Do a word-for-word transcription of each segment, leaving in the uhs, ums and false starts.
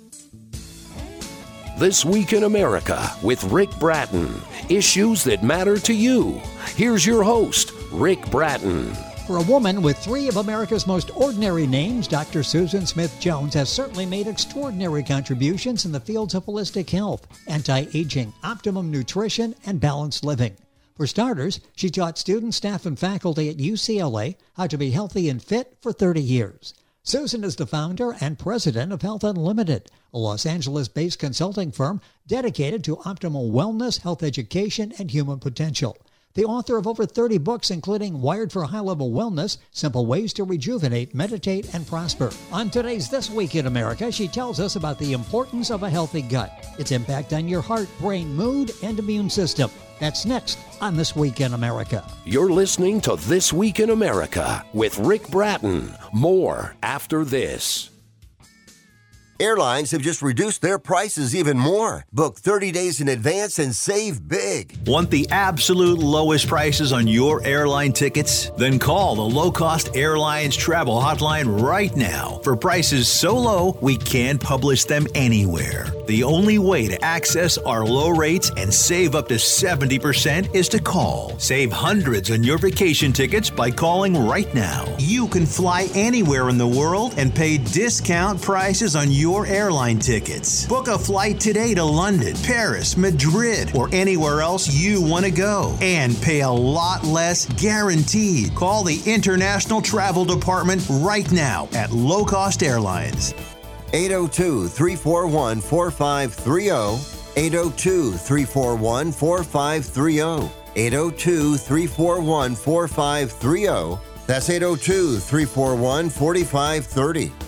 This Week in America with Rick Bratton. Issues that matter to you. Here's your host, Rick Bratton. For a woman with three of America's most ordinary names, Doctor Susan Smith Jones has certainly made extraordinary contributions in the fields of holistic health, anti-aging, optimum nutrition, and balanced living. For starters, she taught students, staff, and faculty at U C L A how to be healthy and fit for thirty years. Susan is the founder and president of Health Unlimited, a Los Angeles-based consulting firm dedicated to optimal wellness, health education, and human potential. The author of over thirty books, including Wired for High-Level Wellness, Simple Ways to Rejuvenate, Meditate, and Prosper. On today's This Week in America, she tells us about the importance of a healthy gut, its impact on your heart, brain, mood, and immune system. That's next on This Week in America. You're listening to This Week in America with Rick Bratton. More after this. Airlines have just reduced their prices even more. Book thirty days in advance and save big. Want the absolute lowest prices on your airline tickets? Then call the Low Cost Airlines Travel Hotline right now for prices so low we can't publish them anywhere. The only way to access our low rates and save up to seventy percent is to call. Save hundreds on your vacation tickets by calling right now. You can fly anywhere in the world and pay discount prices on your Your airline tickets. Book a flight today to London, Paris, Madrid, or anywhere else you want to go. And pay a lot less guaranteed. Call the International Travel Department right now at Low Cost Airlines. eight oh two, three four one, four five three oh. eight oh two, three four one, four five three oh. eight oh two, three four one, four five three oh. That's eight oh two, three four one, four five three oh.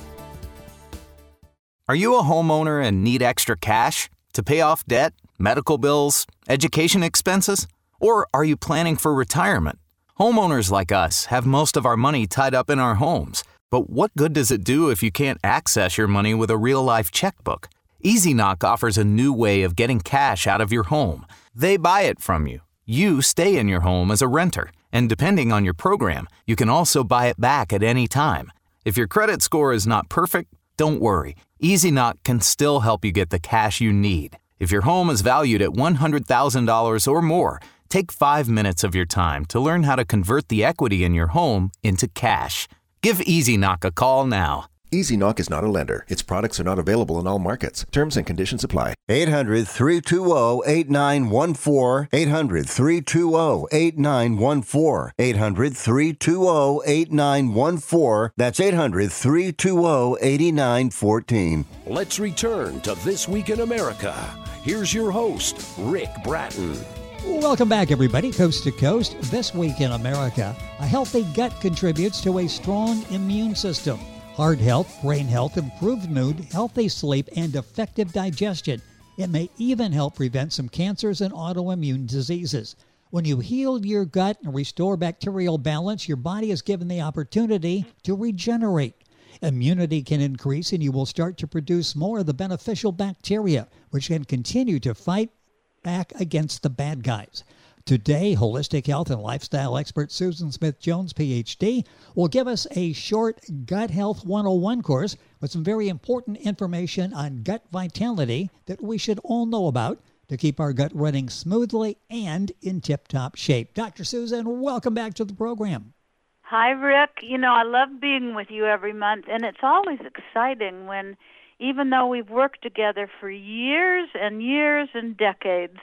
Are you a homeowner and need extra cash to pay off debt, medical bills, education expenses? Or are you planning for retirement? Homeowners like us have most of our money tied up in our homes. But what good does it do if you can't access your money with a real-life checkbook? EasyKnock offers a new way of getting cash out of your home. They buy it from you. You stay in your home as a renter. And depending on your program, you can also buy it back at any time. If your credit score is not perfect, don't worry. EasyKnock can still help you get the cash you need. If your home is valued at one hundred thousand dollars or more, take five minutes of your time to learn how to convert the equity in your home into cash. Give EasyKnock a call now. EasyKnock is not a lender. Its products are not available in all markets. Terms and conditions apply. eight hundred, three two zero, eight nine one four. eight hundred, three two zero, eight nine one four. eight hundred, three two zero, eight nine one four. That's eight hundred, three two zero, eight nine one four. Let's return to This Week in America. Here's your host, Rick Bratton. Welcome back, everybody, coast to coast. This Week in America, a healthy gut contributes to a strong immune system. Heart health, brain health, improved mood, healthy sleep, and effective digestion. It may even help prevent some cancers and autoimmune diseases. When you heal your gut and restore bacterial balance, your body is given the opportunity to regenerate. Immunity can increase and you will start to produce more of the beneficial bacteria, which can continue to fight back against the bad guys. Today, holistic health and lifestyle expert Susan Smith Jones, P H D, will give us a short Gut Health one oh one course with some very important information on gut vitality that we should all know about to keep our gut running smoothly and in tip-top shape. Doctor Susan, welcome back to the program. Hi, Rick. You know, I love being with you every month, and it's always exciting when, even though we've worked together for years and years and decades,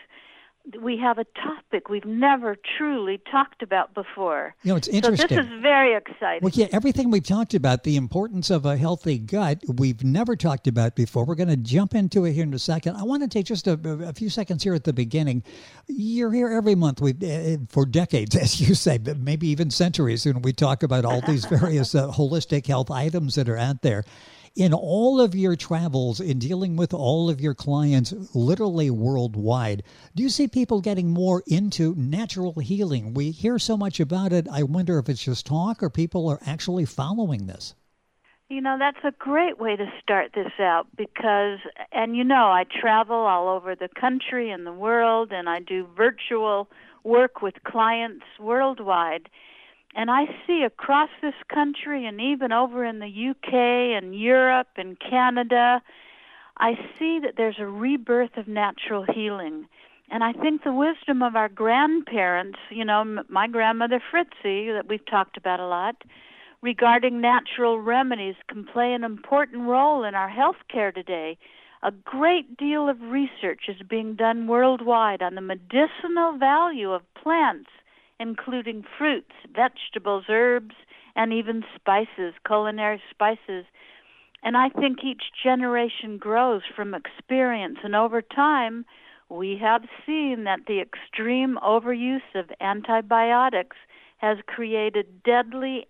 we have a topic we've never truly talked about before. You know, it's interesting. So this is very exciting. Well, yeah, everything we've talked about, the importance of a healthy gut, we've never talked about before. We're going to jump into it here in a second. I want to take just a, a few seconds here at the beginning. You're here every month we've, uh, for decades, as you say, but maybe even centuries, when we talk about all these various uh, holistic health items that are out there. In all of your travels, in dealing with all of your clients, literally worldwide, do you see people getting more into natural healing? We hear so much about it. I wonder if it's just talk or people are actually following this. You know, that's a great way to start this out because, and you know, I travel all over the country and the world, and I do virtual work with clients worldwide. And I see across this country and even over in the U K and Europe and Canada, I see that there's a rebirth of natural healing. And I think the wisdom of our grandparents, you know, m- my grandmother Fritzie, that we've talked about a lot, regarding natural remedies can play an important role in our health care today. A great deal of research is being done worldwide on the medicinal value of plants, including fruits, vegetables, herbs, and even spices, culinary spices. And I think each generation grows from experience, and over time, we have seen that the extreme overuse of antibiotics has created deadly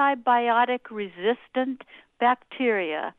antibiotic-resistant bacteria.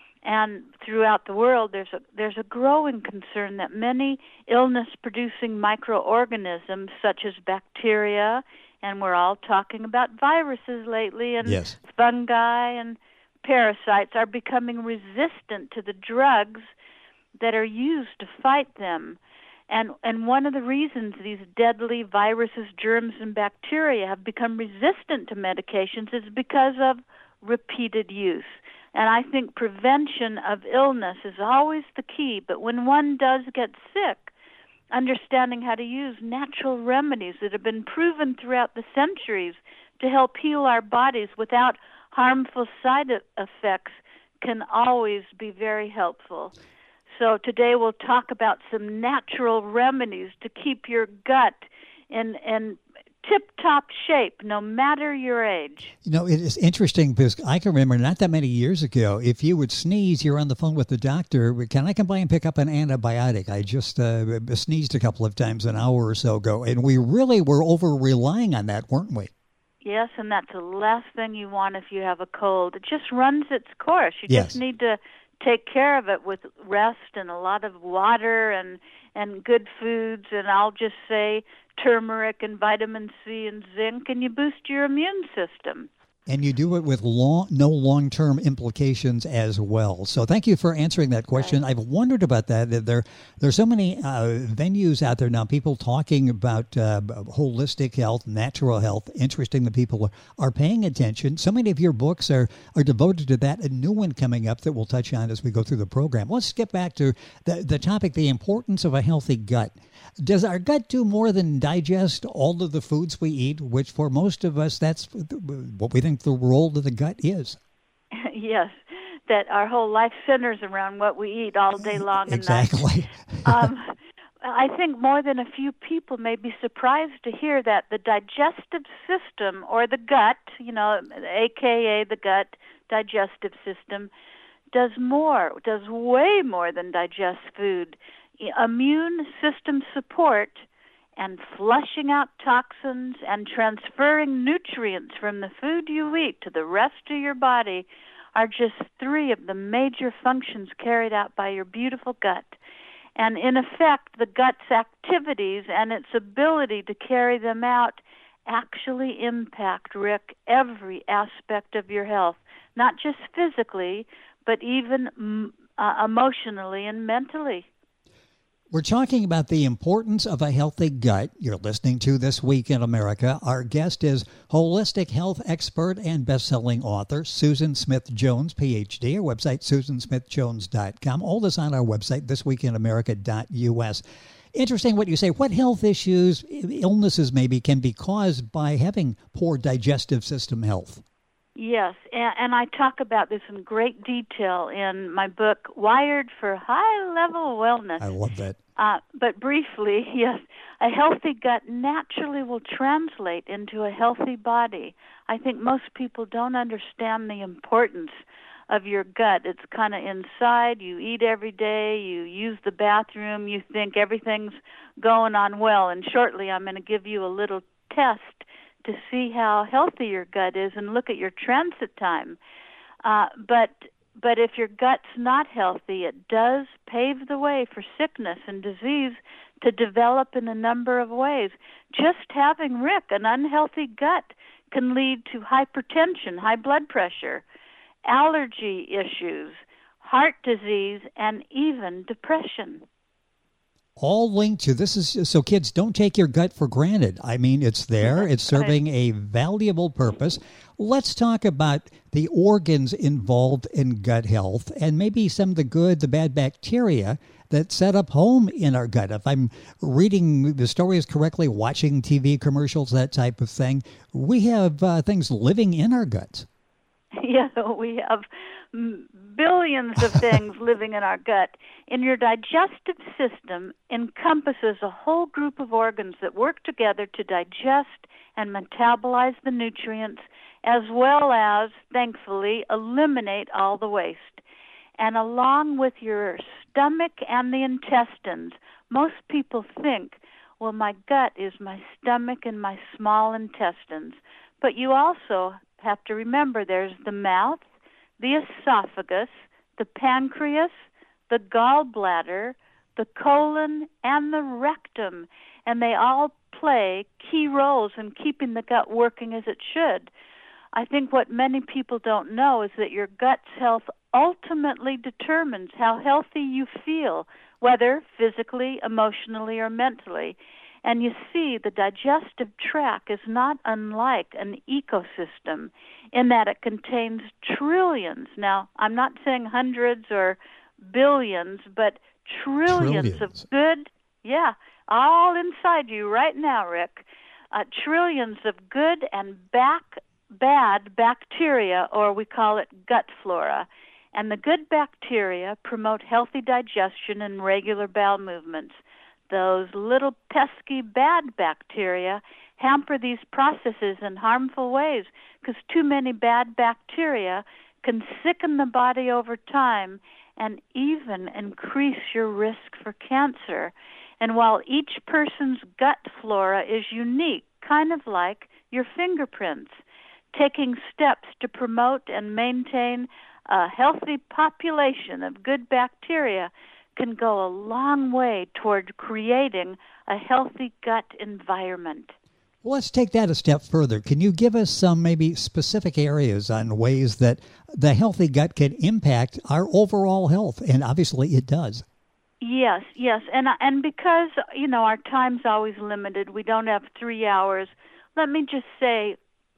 And throughout the world, there's a there's a growing concern that many illness-producing microorganisms, such as bacteria, and we're all talking about viruses lately, and yes. fungi and parasites, are becoming resistant to the drugs that are used to fight them. And and one of the reasons these deadly viruses, germs, and bacteria have become resistant to medications is because of repeated use. And I think prevention of illness is always the key. But when one does get sick, understanding how to use natural remedies that have been proven throughout the centuries to help heal our bodies without harmful side effects can always be very helpful. So today we'll talk about some natural remedies to keep your gut in, in tip-top shape, no matter your age. You know, it is interesting because I can remember not that many years ago, if you would sneeze, you're on the phone with the doctor. Can I come by and pick up an antibiotic? I just uh, sneezed a couple of times an hour or so ago, and we really were over-relying on that, weren't we? Yes, and that's the last thing you want if you have a cold. It just runs its course. You yes. just need to take care of it with rest and a lot of water and and good foods, and I'll just say turmeric and vitamin C and zinc, and you boost your immune system. And you do it with long, no long-term implications as well. So thank you for answering that question. Right. I've wondered about that. There, there's so many uh, venues out there now, people talking about uh, holistic health, natural health. Interesting that people are, are paying attention. So many of your books are, are devoted to that. A new one coming up that we'll touch on as we go through the program. Let's get back to the, the topic, the importance of a healthy gut. Does our gut do more than digest all of the foods we eat, which for most of us, that's what we think the role of the gut is? Yes, that our whole life centers around what we eat all day long and exactly. night. um, I think more than a few people may be surprised to hear that the digestive system, or the gut, you know, a k a the gut digestive system, does more, does way more than digest food. Immune system support and flushing out toxins and transferring nutrients from the food you eat to the rest of your body are just three of the major functions carried out by your beautiful gut. And in effect, the gut's activities and its ability to carry them out actually impact, Rick, every aspect of your health, not just physically, but even uh, emotionally and mentally. We're talking about the importance of a healthy gut. You're listening to This Week in America. Our guest is holistic health expert and best-selling author Susan Smith Jones, P H D. Our website, susan smith jones dot com. All this on our website, this week in america dot u s. Interesting what you say. What health issues, illnesses maybe, can be caused by having poor digestive system health? Yes, and, and I talk about this in great detail in my book, Wired for High-Level Wellness. I love that. Uh, but briefly, yes, a healthy gut naturally will translate into a healthy body. I think most people don't understand the importance of your gut. It's kind of inside. You eat every day. You use the bathroom. You think everything's going on well. And shortly, I'm going to give you a little test to see how healthy your gut is and look at your transit time. Uh, but but if your gut's not healthy, it does pave the way for sickness and disease to develop in a number of ways. Just having, Rick, an unhealthy gut can lead to hypertension, high blood pressure, allergy issues, heart disease, and even depression. all linked to this. Is so kids, don't take your gut for granted. I mean, it's there. It's serving a valuable purpose. Let's talk about the organs involved in gut health and maybe some of the good, the bad bacteria that set up home in our gut. If I'm reading the stories correctly, watching T V commercials, that type of thing, we have uh, things living in our guts. Yeah, we have billions of things living in our gut. And your digestive system encompasses a whole group of organs that work together to digest and metabolize the nutrients, as well as, thankfully, eliminate all the waste. And along with your stomach and the intestines, most people think, well, my gut is my stomach and my small intestines. But you also have to remember there's the mouth, the esophagus, the pancreas, the gallbladder, the colon, and the rectum. And they all play key roles in keeping the gut working as it should. I think what many people don't know is that your gut's health ultimately determines how healthy you feel, whether physically, emotionally, or mentally. And you see, the digestive tract is not unlike an ecosystem in that it contains trillions. Now, I'm not saying hundreds or billions, but trillions, trillions. of good, yeah, all inside you right now, Rick, uh, trillions of good and back, bad bacteria, or we call it gut flora. And the good bacteria promote healthy digestion and regular bowel movements. Those little pesky bad bacteria hamper these processes in harmful ways because too many bad bacteria can sicken the body over time and even increase your risk for cancer. And while each person's gut flora is unique, kind of like your fingerprints, taking steps to promote and maintain a healthy population of good bacteria can go a long way toward creating a healthy gut environment. Well, let's take that a step further. Can you give us some maybe specific areas on ways that the healthy gut can impact our overall health? And obviously it does. Yes, yes. And and because, you know, our time's always limited, we don't have three hours, let me just say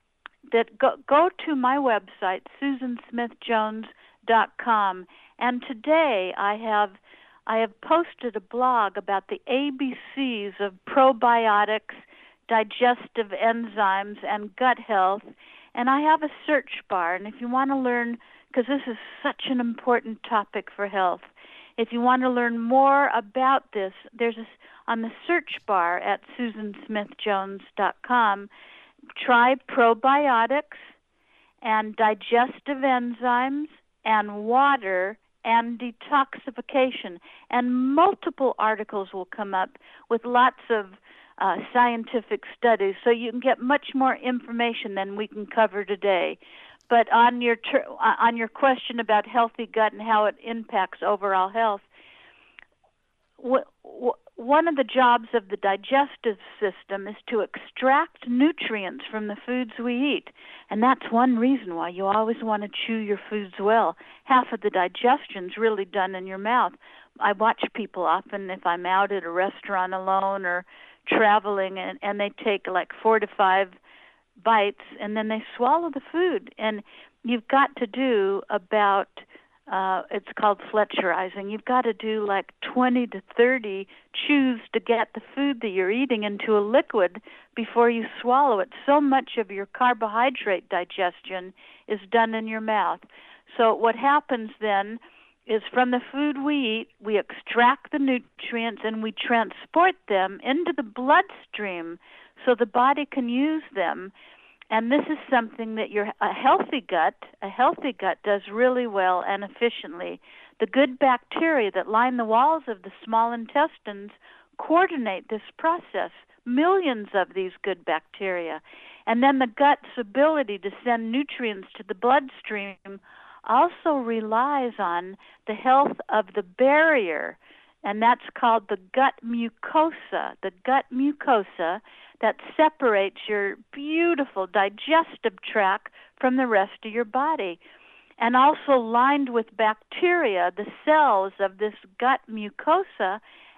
that go, go to my website, susan smith jones dot com, and today I have I have posted a blog about the A B Cs of probiotics, digestive enzymes, and gut health. And I have a search bar. And if you want to learn, because this is such an important topic for health, if you want to learn more about this, there's a, on the search bar at susan smith jones dot com, try probiotics and digestive enzymes and water and detoxification, and multiple articles will come up with lots of uh, scientific studies, so you can get much more information than we can cover today. But on your ter- on your question about healthy gut and how it impacts overall health, w- w- one of the jobs of the digestive system is to extract nutrients from the foods we eat. And that's one reason why you always want to chew your foods well. Half of the digestion's really done in your mouth. I watch people often if I'm out at a restaurant alone or traveling, and, and they take like four to five bites, and then they swallow the food. And you've got to do about... Uh, it's called Fletcherizing. You've got to do like twenty to thirty chews to get the food that you're eating into a liquid before you swallow it. So much of your carbohydrate digestion is done in your mouth. So what happens then is from the food we eat, we extract the nutrients and we transport them into the bloodstream so the body can use them. And this is something that your a healthy gut, a healthy gut does really well and efficiently. The good bacteria that line the walls of the small intestines coordinate this process, millions of these good bacteria. And then the gut's ability to send nutrients to the bloodstream also relies on the health of the barrier, and that's called the gut mucosa. The gut mucosa that separates your beautiful digestive tract from the rest of your body. And also lined with bacteria, the cells of this gut mucosa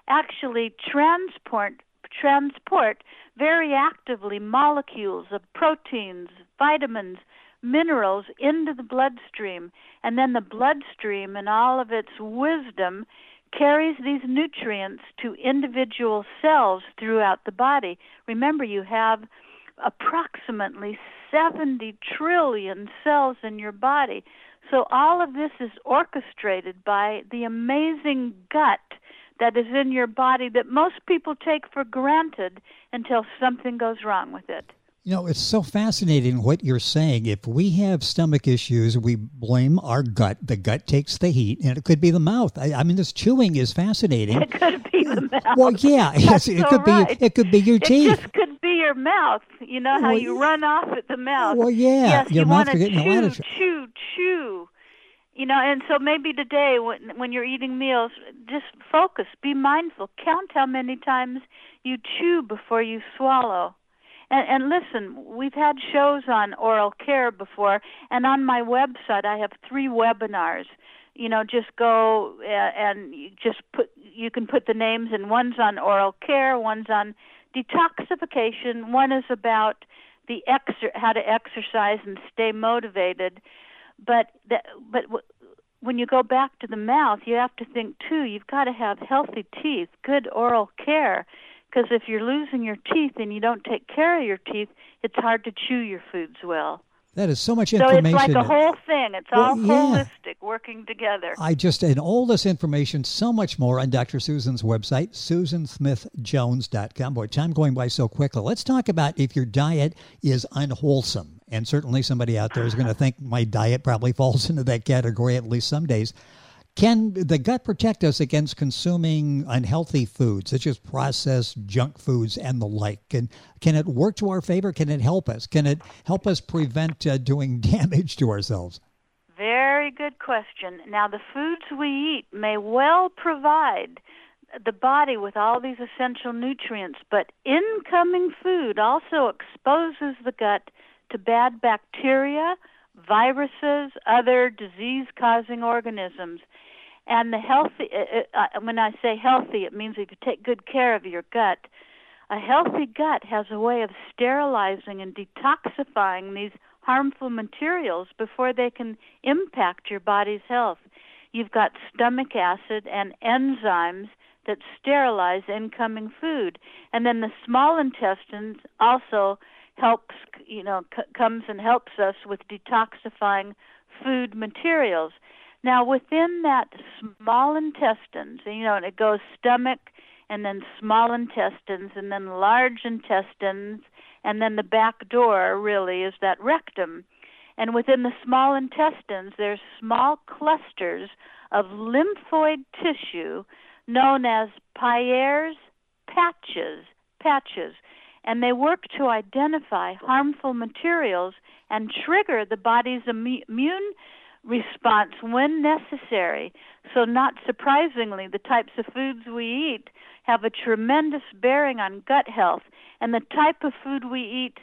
actually transport transport very actively molecules of proteins, vitamins, minerals into the bloodstream. And then the bloodstream, in all of its wisdom, carries these nutrients to individual cells throughout the body. Remember, you have approximately seventy trillion cells in your body. So all of this is orchestrated by the amazing gut that is in your body that most people take for granted until something goes wrong with it. You know, it's so fascinating what you're saying. If we have stomach issues, we blame our gut. The gut takes the heat, and it could be the mouth. I, I mean, this chewing is fascinating. It could be the mouth. Well, yeah, yes, it so could right. be. It could be your it teeth. It just could be your mouth. You know how well, you run off at the mouth. Well, yeah, yes, your you mouth want to getting chew, a lot of... chew, chew. You know, and so maybe today, when when you're eating meals, just focus, be mindful, count how many times you chew before you swallow. And, and listen, we've had shows on oral care before, and on my website I have three webinars. You know, just go uh, and you just put, you can put the names in. One's on oral care, one's on detoxification, one is about the exer- how to exercise and stay motivated. But that, but w- when you go back to the mouth, you have to think, too, you've got to have healthy teeth, good oral care. Because if you're losing your teeth and you don't take care of your teeth, it's hard to chew your foods well. That is so much information. So it's like a whole thing. It's well, all yeah. holistic, working together. I just, and all this information, so much more on Doctor Susan's website, susan smith jones dot com. Boy, time going by so quickly. Let's talk about if your diet is unwholesome. And certainly somebody out there is going to think my diet probably falls into that category at least some days. Can the gut protect us against consuming unhealthy foods, such as processed junk foods and the like? And can it work to our favor? Can it help us? Can it help us prevent uh, doing damage to ourselves? Very good question. Now, the foods we eat may well provide the body with all these essential nutrients, but incoming food also exposes the gut to bad bacteria, viruses, other disease-causing organisms. And the healthy, uh, uh, when I say healthy, it means if you take good care of your gut. A healthy gut has a way of sterilizing and detoxifying these harmful materials before they can impact your body's health. You've got stomach acid and enzymes that sterilize incoming food. And then the small intestines also helps, you know, c- comes and helps us with detoxifying food materials. Now, within that small intestines, you know, and it goes stomach and then small intestines and then large intestines, and then the back door really is that rectum. And within the small intestines, there's small clusters of lymphoid tissue known as Peyer's patches, patches. And they work to identify harmful materials and trigger the body's immune response when necessary. So not surprisingly, the types of foods we eat have a tremendous bearing on gut health. And the type of food we eat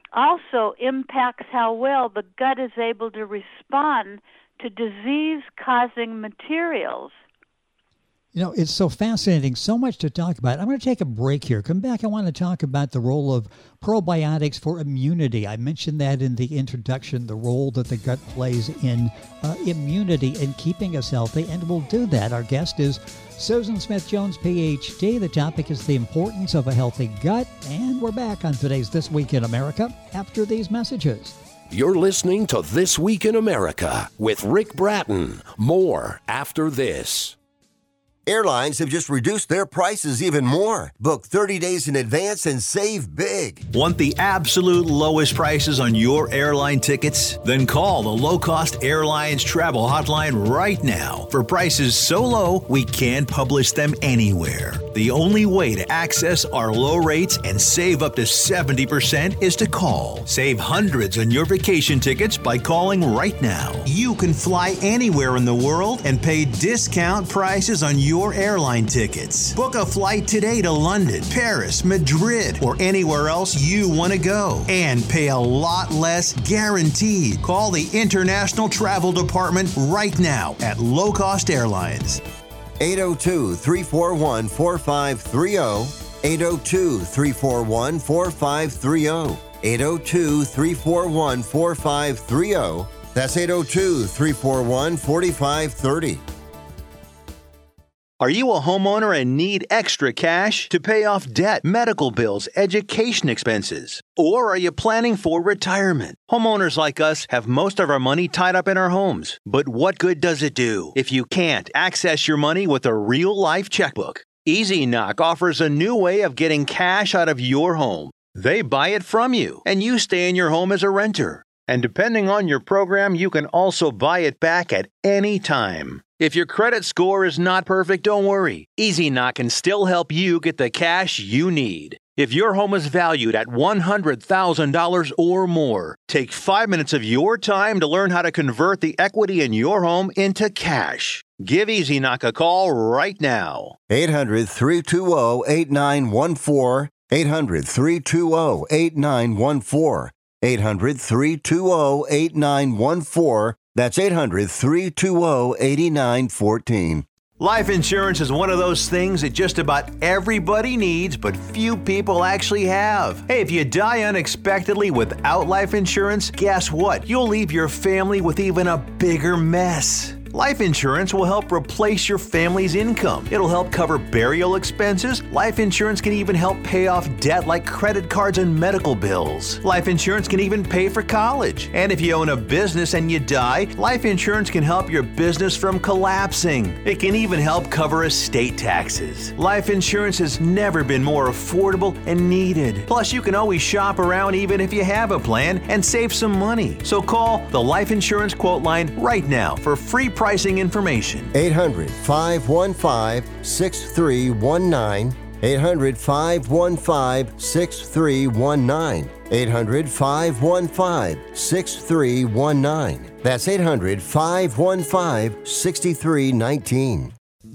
also impacts how well the gut is able to respond to disease-causing materials. You know, it's so fascinating, so much to talk about. I'm going to take a break here. Come back, I want to talk about the role of probiotics for immunity. I mentioned that in the introduction, the role that the gut plays in uh, immunity and keeping us healthy, and we'll do that. Our guest is Susan Smith Jones, P H D. The topic is the importance of a healthy gut, and we're back on today's This Week in America after these messages. You're listening to This Week in America with Rick Bratton. More after this. Airlines have just reduced their prices even more. Book thirty days in advance and save big. Want the absolute lowest prices on your airline tickets? Then call the Low Cost Airlines Travel Hotline right now for prices so low we can't publish them anywhere. The only way to access our low rates and save up to seventy percent is to call. Save hundreds on your vacation tickets by calling right now. You can fly anywhere in the world and pay discount prices on your your airline tickets. Book a flight today to London, Paris, Madrid, or anywhere else you want to go and pay a lot less guaranteed. Call the International Travel Department right now at Low Cost Airlines. eight oh two, three four one, four five three oh, eight oh two, three four one, four five three oh, eight oh two, three four one, four five three oh. That's eight oh two, three four one, four five three oh. Are you a homeowner and need extra cash to pay off debt, medical bills, education expenses? Or are you planning for retirement? Homeowners like us have most of our money tied up in our homes. But what good does it do if you can't access your money with a real-life checkbook? Easy Knock offers a new way of getting cash out of your home. They buy it from you, and you stay in your home as a renter. And depending on your program, you can also buy it back at any time. If your credit score is not perfect, don't worry. Easy Knock can still help you get the cash you need. If your home is valued at one hundred thousand dollars or more, take five minutes of your time to learn how to convert the equity in your home into cash. Give Easy Knock a call right now. eight hundred, three two zero, eight nine one four. eight hundred, three two zero, eight nine one four. eight hundred, three two zero, eight nine one four. That's eight hundred, three two zero, eight nine one four. Life insurance is one of those things that just about everybody needs, but few people actually have. Hey, if you die unexpectedly without life insurance, guess what? You'll leave your family with even a bigger mess. Life insurance will help replace your family's income. It'll help cover burial expenses. Life insurance can even help pay off debt like credit cards and medical bills. Life insurance can even pay for college. And if you own a business and you die, life insurance can help your business from collapsing. It can even help cover estate taxes. Life insurance has never been more affordable and needed. Plus, you can always shop around even if you have a plan and save some money. So call the Life Insurance Quote Line right now for free pricing information. eight hundred, five one five, six three one nine. eight hundred, five one five, six three one nine. eight hundred, five one five, six three one nine. That's eight hundred, five one five, six three one nine.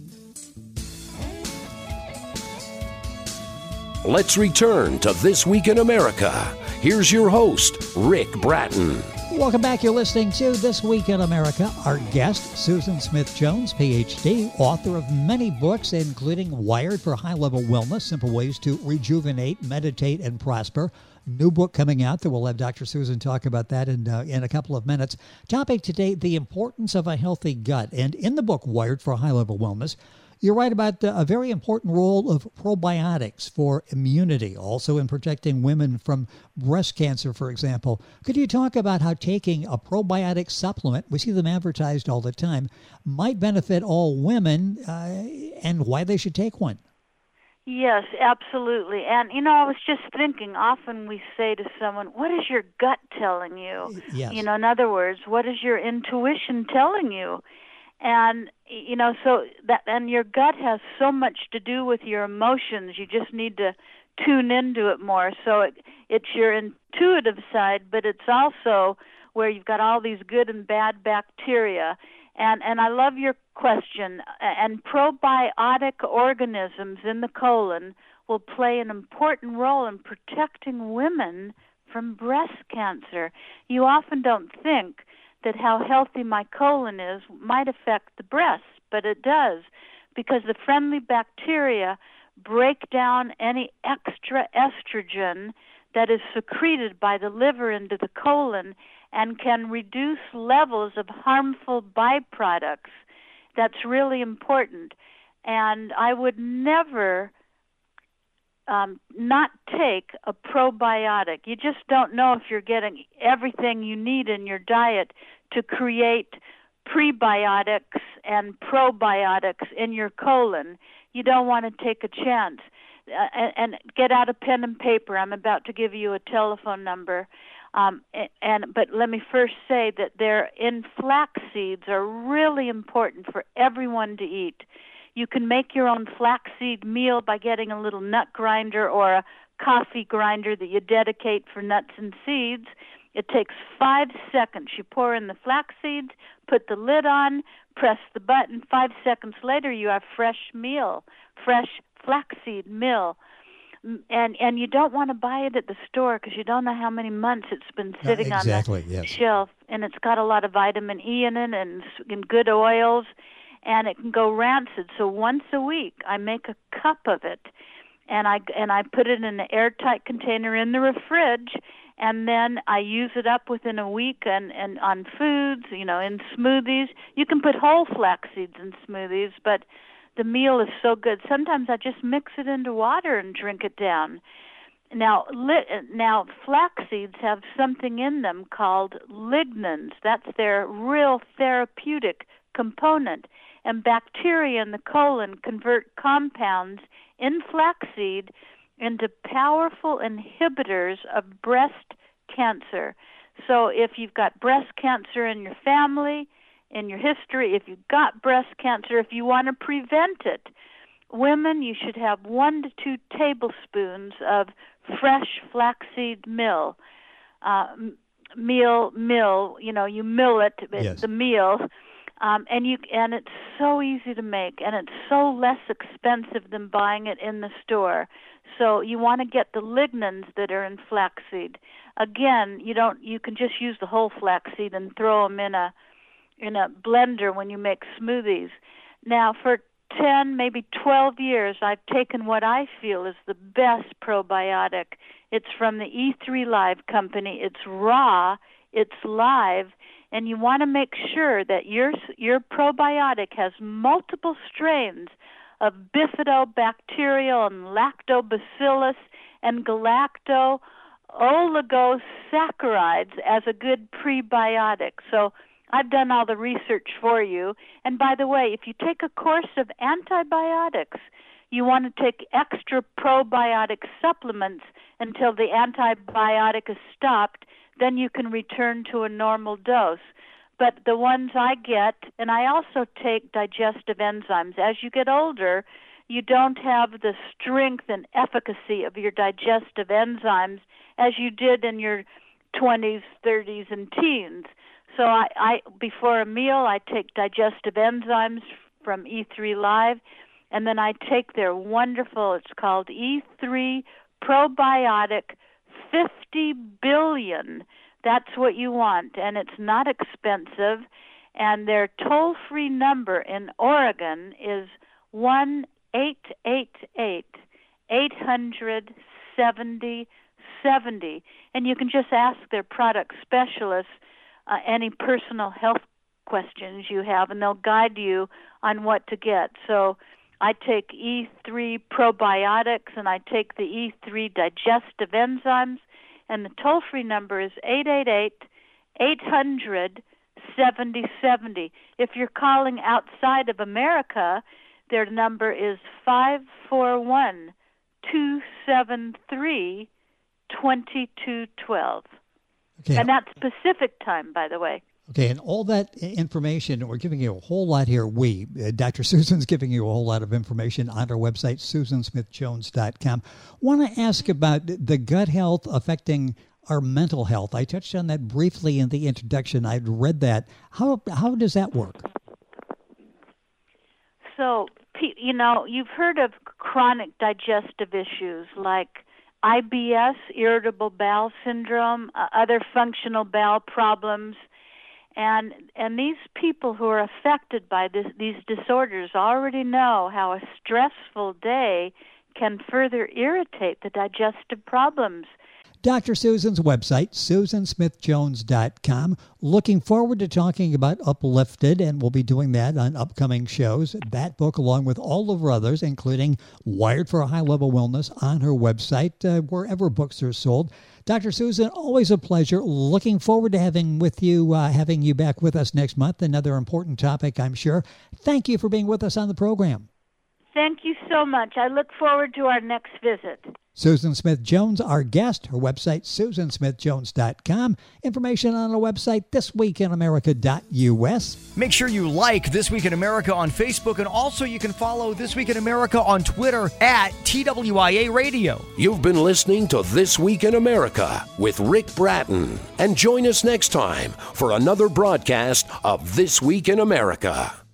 Let's return to This Week in America. Here's your host, Rick Bratton. Welcome back. You're listening to This Week in America. Our guest, Susan Smith-Jones, P H D, author of many books, including Wired for High-Level Wellness, Simple Ways to Rejuvenate, Meditate, and Prosper. New book coming out that we'll have Doctor Susan talk about that in, uh, in a couple of minutes. Topic today, the importance of a healthy gut. And in the book, Wired for High-Level Wellness, you're right about uh, a very important role of probiotics for immunity, also in protecting women from breast cancer, for example. Could you talk about how taking a probiotic supplement, we see them advertised all the time, might benefit all women uh, and why they should take one? Yes, absolutely. And, you know, I was just thinking, often we say to someone, what is your gut telling you? Yes. You know, in other words, what is your intuition telling you? And, you know, so that, and your gut has so much to do with your emotions. You just need to tune into it more. So it, it's your intuitive side, but it's also where you've got all these good and bad bacteria. And, and I love your question. And probiotic organisms in the colon will play an important role in protecting women from breast cancer. You often don't think that how healthy my colon is might affect the breast, but it does, because the friendly bacteria break down any extra estrogen that is secreted by the liver into the colon and can reduce levels of harmful byproducts. That's really important. And I would never Um, not take a probiotic. You just don't know if you're getting everything you need in your diet to create prebiotics and probiotics in your colon. You don't want to take a chance. Uh, and, and get out a pen and paper. I'm about to give you a telephone number. Um, and, and but let me first say that they're in flax seeds are really important for everyone to eat. You can make your own flaxseed meal by getting a little nut grinder or a coffee grinder that you dedicate for nuts and seeds. It takes five seconds. You pour in the flax seeds, put the lid on, press the button. Five seconds later, you have fresh meal, fresh flaxseed meal. And and you don't want to buy it at the store because you don't know how many months it's been sitting uh, exactly, on the yes. shelf. And it's got a lot of vitamin E in it and, and good oils. and it can go rancid. So once a week, I make a cup of it, and I and I put it in an airtight container in the fridge, and then I use it up within a week and, and on foods, you know, in smoothies. You can put whole flax seeds in smoothies, but the meal is so good. Sometimes I just mix it into water and drink it down. Now, li- now flax seeds have something in them called lignans. That's their real therapeutic component. And bacteria in the colon convert compounds in flaxseed into powerful inhibitors of breast cancer. So if you've got breast cancer in your family, in your history, if you've got breast cancer, if you want to prevent it, women, you should have one to two tablespoons of fresh flaxseed meal. Uh, meal, mill, you know, you mill it, Yes. the meal. Um, and you and it's so easy to make, and it's so less expensive than buying it in the store. So you want to get the lignans that are in flaxseed. Again, you don't. You can just use the whole flaxseed and throw them in a in a blender when you make smoothies. Now, for ten, maybe twelve years, I've taken what I feel is the best probiotic. It's from the E three Live company. It's raw. It's live. And you want to make sure that your your probiotic has multiple strains of bifidobacterial and lactobacillus and galacto oligosaccharides as a good prebiotic. So I've done all the research for you. And by the way, if you take a course of antibiotics, you want to take extra probiotic supplements until the antibiotic is stopped. Then you can return to a normal dose. But the ones I get, and I also take digestive enzymes. As you get older, you don't have the strength and efficacy of your digestive enzymes as you did in your twenties, thirties, and teens. So I, I before a meal, I take digestive enzymes from E three Live, and then I take their wonderful, it's called E three Probiotic fifty billion. That's what you want, and it's not expensive. And their toll-free number in Oregon is one eight eight eight, eight hundred, seventy seventy. And you can just ask their product specialists uh, any personal health questions you have, and they'll guide you on what to get. So I take E three probiotics, and I take the E three digestive enzymes, and the toll-free number is eight eight eight, eight hundred, seventy seventy. If you're calling outside of America, their number is five four one, two seven three, two two one two. Okay. And that's Pacific time, by the way. Okay, and all that information, we're giving you a whole lot here. We, uh, Doctor Susan's giving you a whole lot of information on our website, susan smith jones dot com. Want to ask about the gut health affecting our mental health. I touched on that briefly in the introduction. I'd read that. How how does that work? So, you know, you've heard of chronic digestive issues like I B S, irritable bowel syndrome, uh, other functional bowel problems. And and these people who are affected by this, these disorders already know how a stressful day can further irritate the digestive problems. Doctor Susan's website, susan smith jones dot com. Looking forward to talking about Uplifted, and we'll be doing that on upcoming shows. That book, along with all of her others, including Wired for a High-Level Wellness, on her website, uh, wherever books are sold. Doctor Susan, always a pleasure. Looking forward to having with you, uh, having you back with us next month. Another important topic, I'm sure. Thank you for being with us on the program. Thank you so much. I look forward to our next visit. Susan Smith Jones, our guest. Her website, susan smith jones dot com. Information on our website, this week in america dot u s. Make sure you like This Week in America on Facebook, and also you can follow This Week in America on Twitter at T W I A Radio. You've been listening to This Week in America with Rick Bratton. And join us next time for another broadcast of This Week in America.